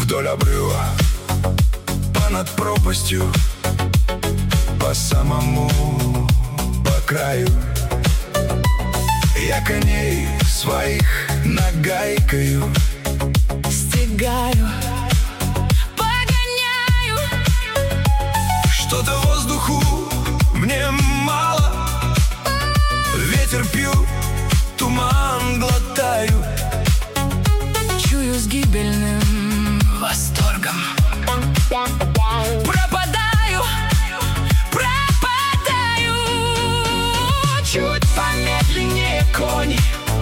Вдоль обрыва, понад пропастью, по самому, по краю. Я коней своих нагайкою стегаю, погоняю. Что-то воздуху мне мало, ветер пью, туман глотаю. Чую с гибельным восторгом. Пропадаю, пропадаю. Чуть помедленнее кони,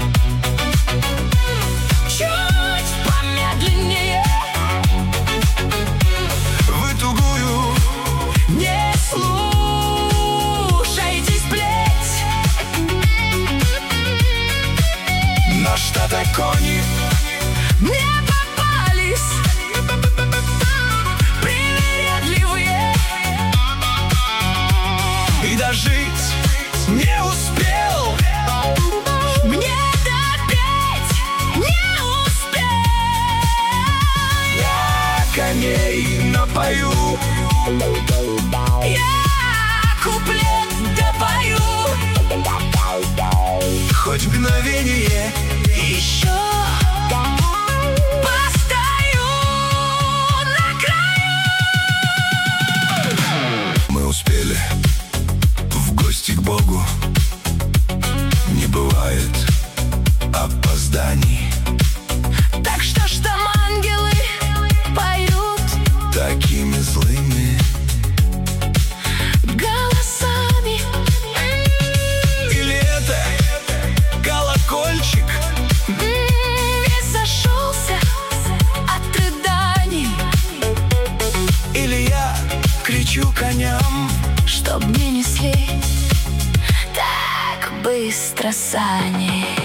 чуть помедленнее. Вы тугую Не слушайтесь плеть. на штата кони Мне попались привередливые, и дожить не успел. мне допеть не успел. Я коней напою, Я куплет допою. хоть мгновение Еще постою на краю. мы успели в гости к Богу. Не бывает опозданий. Так что ж там ангелы поют Такими злыми голосами. или это колокольчик? Весь зашелся от рыданий. Или я кричу коням, Чтоб мне несли так быстро сани.